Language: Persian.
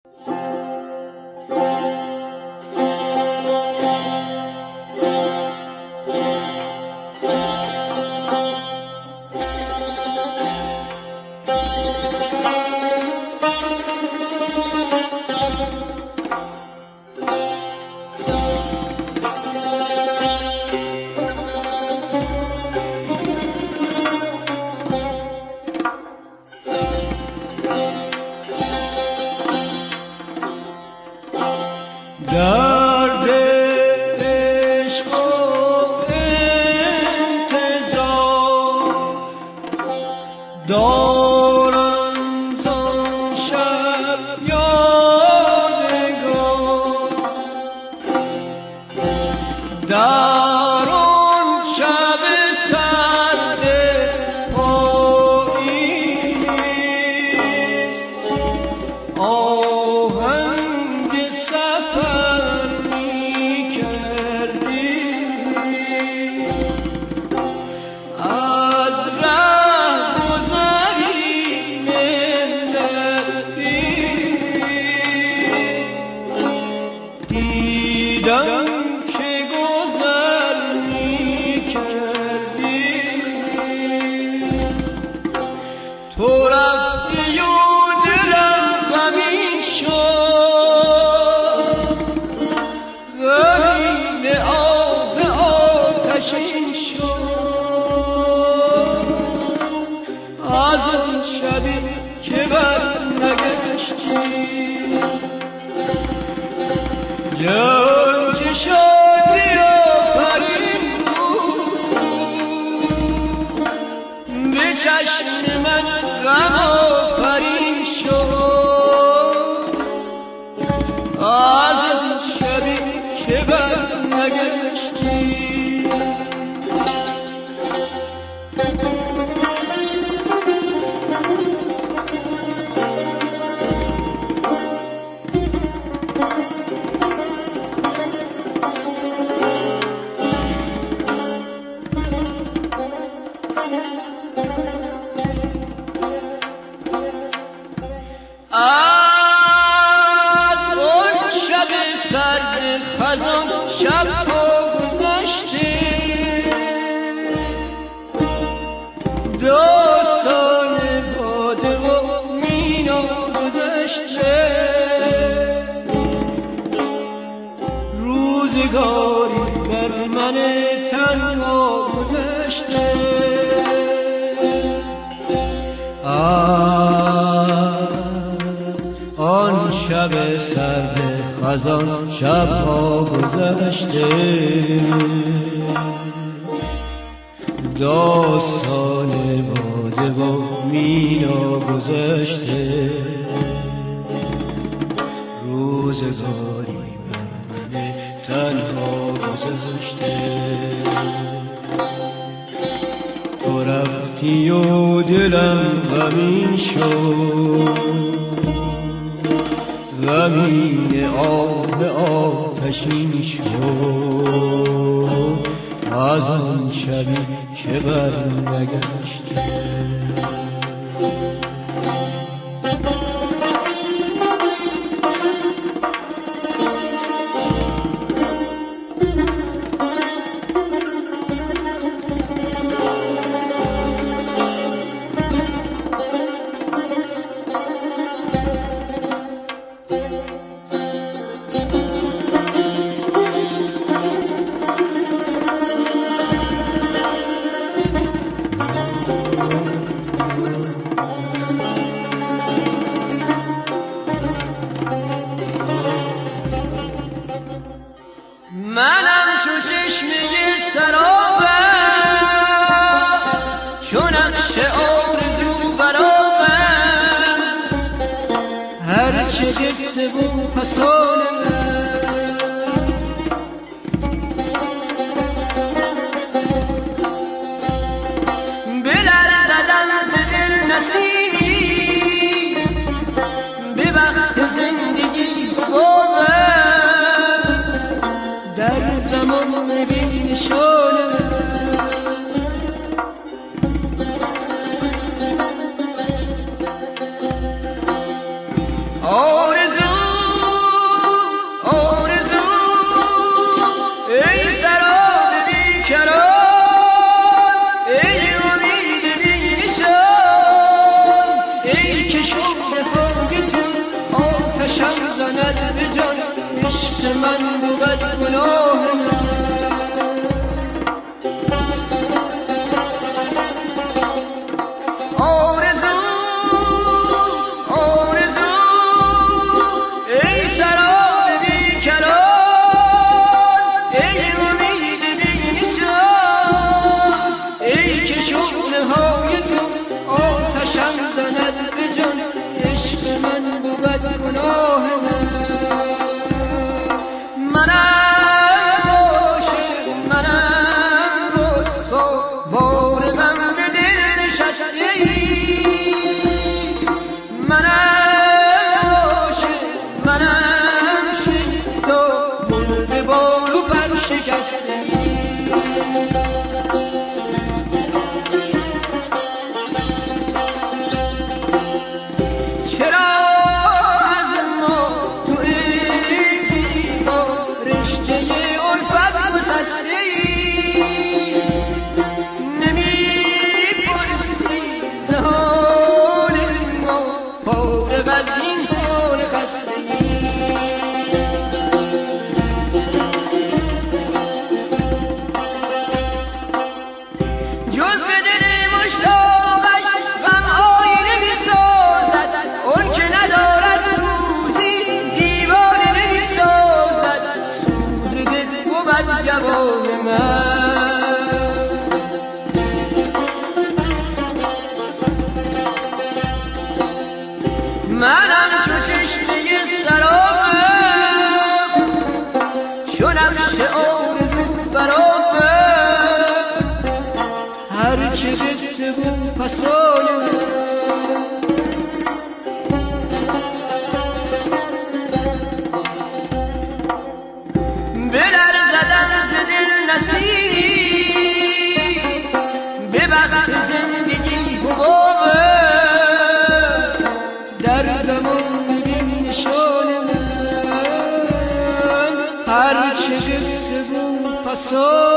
درد عشق و انتظار دارم زان شب یادگار، در آن شب سرد پاییز آهنگ سفر می‌کردی، از رهگذری ملتی دیدم که گذر می‌کردی. تو رفتی و دلم غمین شد، غمین آب آتشین شد، از اون شبی که برنگشتی. جان که شادی آفرین بود، به چشم من غم آفرین شد، از اون شبی که برنگشتی. از اون شب سرد خزان شب‌ها گذشته، داستان باده و مینا گذشته، روزگاری بر من تنها گذشته. آن شب سرد خزان شب‌ها گذشته، داستان باده و مینا گذشته، روزگاری بر من تنها گذشته. تو رفتی و دلم غمین شد، غمین آب آتشین شد، از آن شبی که برنگشته. منم چو چشمه سرابم، چو نقش آرزو برابم، هرچه قصه و فسانه بلرزدم ز دل نسیم، به وقت زندگی بازم در زمان بی نشانه. آرزو عشق من بود گناه من. آرزو آرزو ای سراب بی کران، ای امید بی نشان، ای که شعله های تو آتشم زند به جان. عشق من بود گناه من. منم عاشق منم رسوا، بار غم به دل نشسته. منم عاشق منم شیدا، مرده بال و پر شکسته. جوان منم چو چشمه سرابم، چو نقش آرزو برابم. هرچه جسته بود پسایم، به وقت زندگی حبابه در زمان بی نشان من. هرچه جسته بود پسا